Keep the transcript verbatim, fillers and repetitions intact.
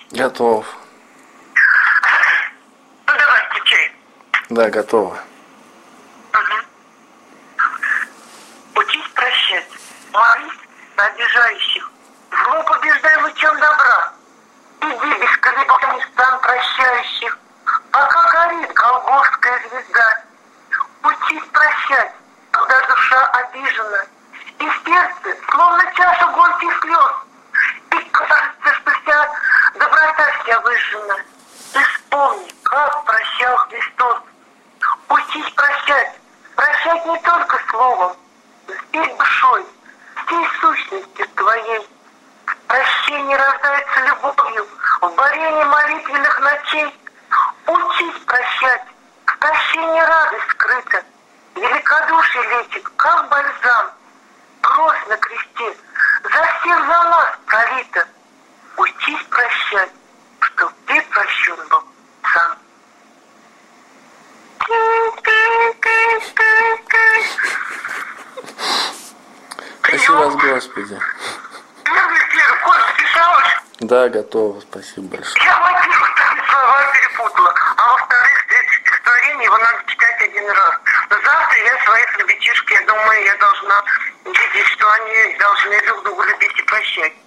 Готов. Ну давай, включай. Да, готово. Угу. Учись прощать. Молись на обижающих. Зло побеждай лучом добра. Иди без колебаний в стан прощающих, пока горит голгофская звезда. Учись прощать, когда душа обижена, и в сердце словно чаша горьких слез. И кажется, что вся доброта вся выжжена. Ты вспомни, как прощал Христос. Учись прощать, прощать не только словом, всей душой, всей сущностью твоей. Прощение рождается любовью в борении молитвенных ночей. Учись прощать, в прощении радость скрыта, великодушие лечит, как бальзам. Кровь на кресте за всех за нас пролита. Учись прощать, чтоб ты прощен был сам. Спасибо вас, Господи. Да, готово. Спасибо большое. Я, во-первых, там слова перепутала, а во-вторых, это стихотворение, его надо читать один раз. Но завтра я своих ребятишек, я думаю, я должна видеть, что они должны друг друга любить и прощать.